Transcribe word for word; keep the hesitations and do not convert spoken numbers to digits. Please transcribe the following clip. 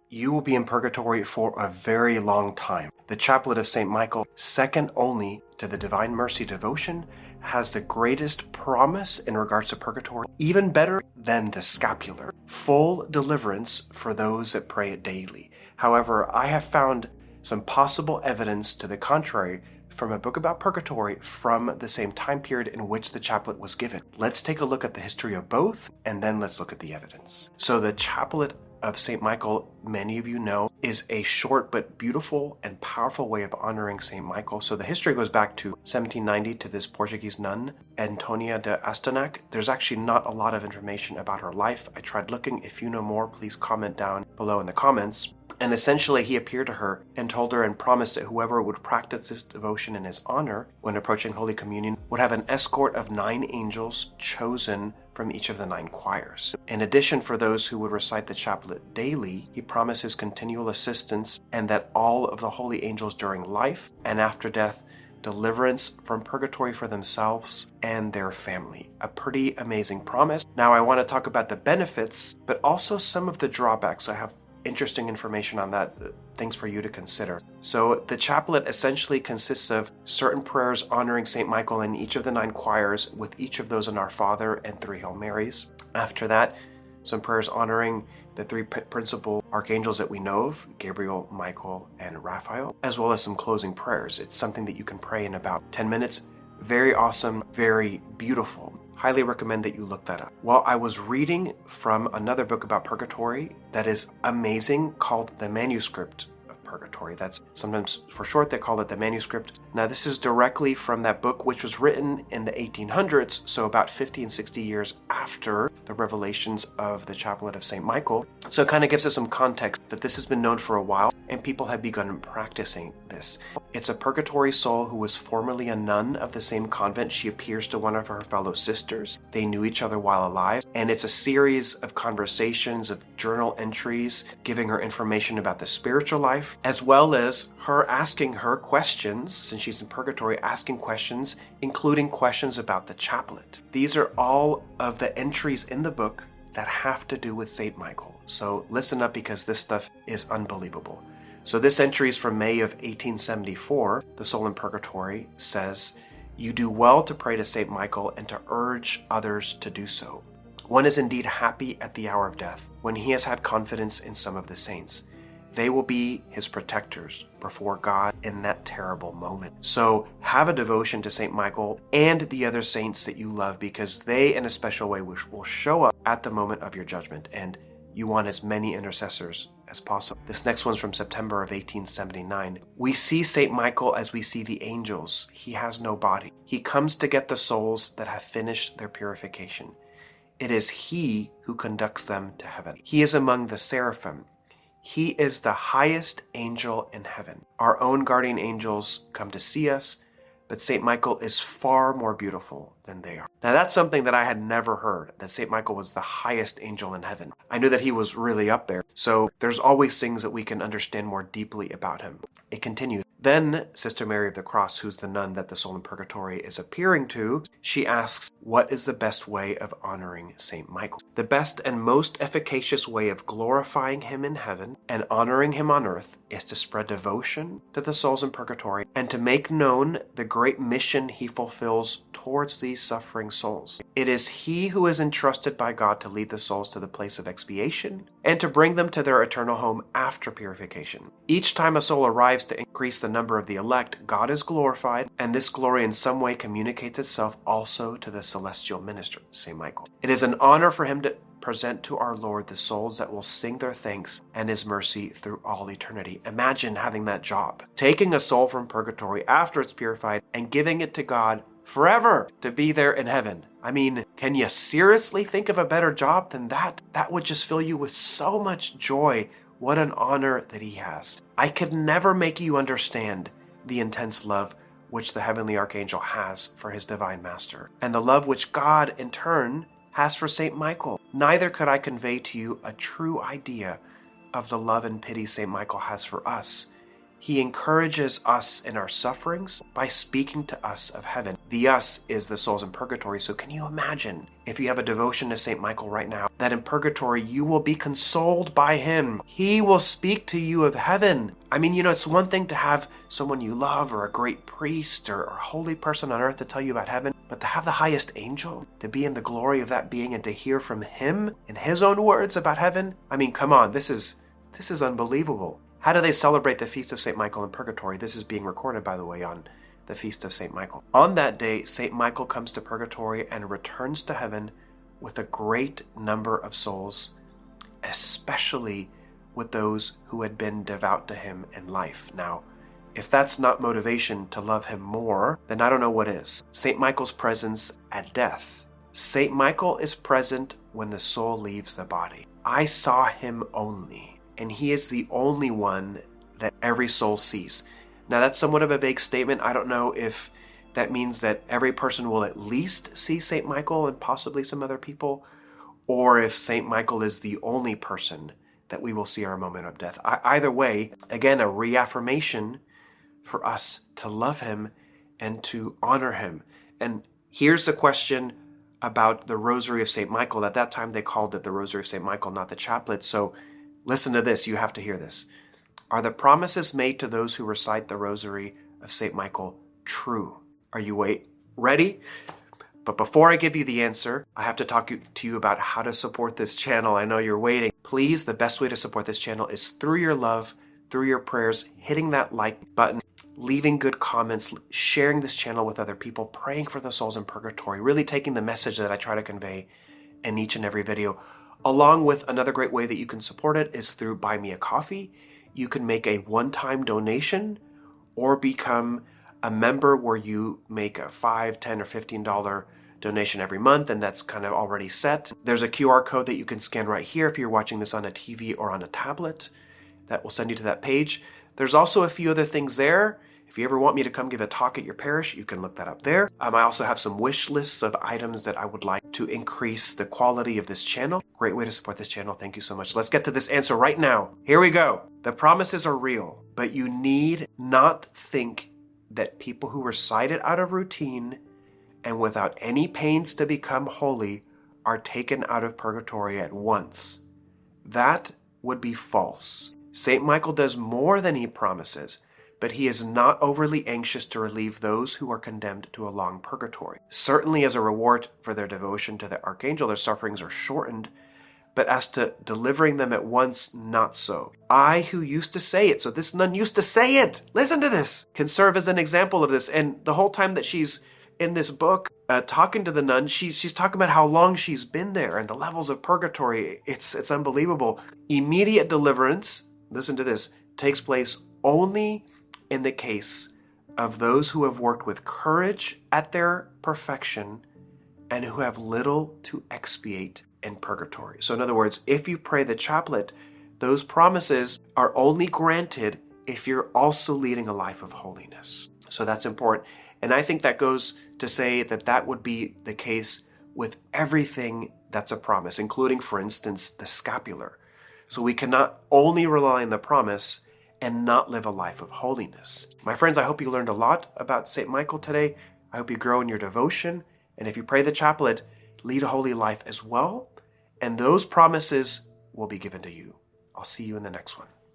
you will be in purgatory for a very long time. The Chaplet of Saint Michael, second only to the Divine Mercy devotion, has the greatest promise in regards to purgatory, even better than the scapular. Full deliverance for those that pray it daily. However, I have found some possible evidence to the contrary from a book about purgatory from the same time period in which the chaplet was given. Let's take a look at the history of both, and then let's look at the evidence. So the Chaplet of Saint Michael, many of you know, is a short but beautiful and powerful way of honoring Saint Michael. So the history goes back to seventeen ninety to this Portuguese nun, Antonia de Astanac. There's actually not a lot of information about her life. I tried looking. If you know more, please comment down below in the comments. And essentially, he appeared to her and told her and promised that whoever would practice this devotion in his honor when approaching Holy Communion would have an escort of nine angels chosen from each of the nine choirs. In addition, for those who would recite the chaplet daily, he promises continual assistance and that all of the holy angels during life and after death deliverance from purgatory for themselves and their family. A pretty amazing promise. Now, I want to talk about the benefits, but also some of the drawbacks. I have interesting information on that, things for you to consider. So the chaplet essentially consists of certain prayers honoring Saint Michael in each of the nine choirs, with each of those in Our Father and three Hail Marys. After that, some prayers honoring the three principal archangels that we know of, Gabriel, Michael, and Raphael, as well as some closing prayers. It's something that you can pray in about ten minutes. Very awesome, very beautiful. Highly recommend that you look that up. Well, I was reading from another book about purgatory that is amazing called The Manuscript of Purgatory. That's sometimes for short they call it the manuscript. Now this is directly from that book, which was written in the eighteen hundreds, so about fifty and sixty years after the revelations of the Chaplet of Saint Michael. So it kind of gives us some context that this has been known for a while and people have begun practicing this. It's a purgatory soul who was formerly a nun of the same convent. She appears to one of her fellow sisters. They knew each other while alive, and it's a series of conversations, of journal entries, giving her information about the spiritual life, as well as her asking her questions, since she's in purgatory, asking questions, including questions about the chaplet. These are all of the entries in the book that have to do with Saint Michael. So listen up, because this stuff is unbelievable. So this entry is from May of eighteen seventy-four. The soul in purgatory says, "You do well to pray to Saint Michael and to urge others to do so. One is indeed happy at the hour of death, when he has had confidence in some of the saints. They will be his protectors before God in that terrible moment." So have a devotion to Saint Michael and the other saints that you love, because they in a special way will show up at the moment of your judgment, and you want as many intercessors as possible. This next one's from September of eighteen seventy-nine. "We see Saint Michael as we see the angels. He has no body. He comes to get the souls that have finished their purification. It is he who conducts them to heaven. He is among the seraphim. He is the highest angel in heaven. Our own guardian angels come to see us, but Saint Michael is far more beautiful than they are." Now that's something that I had never heard, that Saint Michael was the highest angel in heaven. I knew that he was really up there. So there's always things that we can understand more deeply about him. It continues. Then Sister Mary of the Cross, who's the nun that the soul in purgatory is appearing to, she asks, what is the best way of honoring Saint Michael? "The best and most efficacious way of glorifying him in heaven and honoring him on earth is to spread devotion to the souls in purgatory and to make known the great mission he fulfills towards these suffering souls. It is he who is entrusted by God to lead the souls to the place of expiation and to bring them to their eternal home after purification. Each time a soul arrives to increase the number of the elect, God is glorified, and this glory in some way communicates itself also to the celestial minister, Saint Michael. It is an honor for him to present to our Lord the souls that will sing their thanks and his mercy through all eternity." Imagine having that job, taking a soul from purgatory after it's purified and giving it to God forever to be there in heaven. I mean, can you seriously think of a better job than that? That would just fill you with so much joy. What an honor that he has. I could never make you understand the intense love which the heavenly archangel has for his divine master, and the love which God, in turn, has for Saint Michael. Neither could I convey to you a true idea of the love and pity Saint Michael has for us, He encourages us in our sufferings by speaking to us of heaven. The us is the souls in purgatory. So can you imagine if you have a devotion to Saint Michael right now, that in purgatory you will be consoled by him. He will speak to you of heaven. I mean, you know, it's one thing to have someone you love or a great priest or a holy person on earth to tell you about heaven, but to have the highest angel, to be in the glory of that being and to hear from him in his own words about heaven. I mean, come on, this is this is unbelievable. How do they celebrate the Feast of Saint Michael in Purgatory? This is being recorded, by the way, on the Feast of Saint Michael. On that day, Saint Michael comes to Purgatory and returns to heaven with a great number of souls, especially with those who had been devout to him in life. Now, if that's not motivation to love him more, then I don't know what is. Saint Michael's presence at death. Saint Michael is present when the soul leaves the body. I saw him only. And he is the only one that every soul sees. Now, that's somewhat of a vague statement. I don't know if that means that every person will at least see Saint Michael and possibly some other people, or if Saint Michael is the only person that we will see our moment of death. I, either way, again, a reaffirmation for us to love him and to honor him. And here's the question about the Rosary of Saint Michael. At that time, they called it the Rosary of Saint Michael, not the chaplet. So listen to this. You have to hear this. Are the promises made to those who recite the Rosary of Saint Michael true? Are you wait ready? But before I give you the answer, I have to talk to you about how to support this channel. I know you're waiting. Please, the best way to support this channel is through your love, through your prayers, hitting that like button, leaving good comments, sharing this channel with other people, praying for the souls in purgatory, really taking the message that I try to convey in each and every video. Along with another great way that you can support it is through Buy Me a Coffee. You can make a one-time donation or become a member where you make a five, ten, or fifteen dollar donation every month, and that's kind of already set. There's a Q R code that you can scan right here if you're watching this on a T V or on a tablet. That will send you to that page. There's also a few other things there. If you ever want me to come give a talk at your parish, you can look that up there. Um, I also have some wish lists of items that I would like to increase the quality of this channel. Great way to support this channel. Thank you so much. Let's get to this answer right now. Here we go. The promises are real, but you need not think that people who recite it out of routine and without any pains to become holy are taken out of purgatory at once. That would be false. Saint Michael does more than he promises, but he is not overly anxious to relieve those who are condemned to a long purgatory. Certainly as a reward for their devotion to the archangel, their sufferings are shortened, but as to delivering them at once, not so. I, who used to say it, so this nun used to say it, listen to this, can serve as an example of this. And the whole time that she's in this book uh, talking to the nun, she's, she's talking about how long she's been there and the levels of purgatory. It's, it's unbelievable. Immediate deliverance, listen to this, takes place only in the case of those who have worked with courage at their perfection and who have little to expiate in purgatory. So in other words, if you pray the chaplet, those promises are only granted if you're also leading a life of holiness. So that's important. And I think that goes to say that that would be the case with everything that's a promise, including, for instance, the scapular. So we cannot only rely on the promise and not live a life of holiness. My friends, I hope you learned a lot about Saint Michael today. I hope you grow in your devotion. And if you pray the chaplet, lead a holy life as well. And those promises will be given to you. I'll see you in the next one.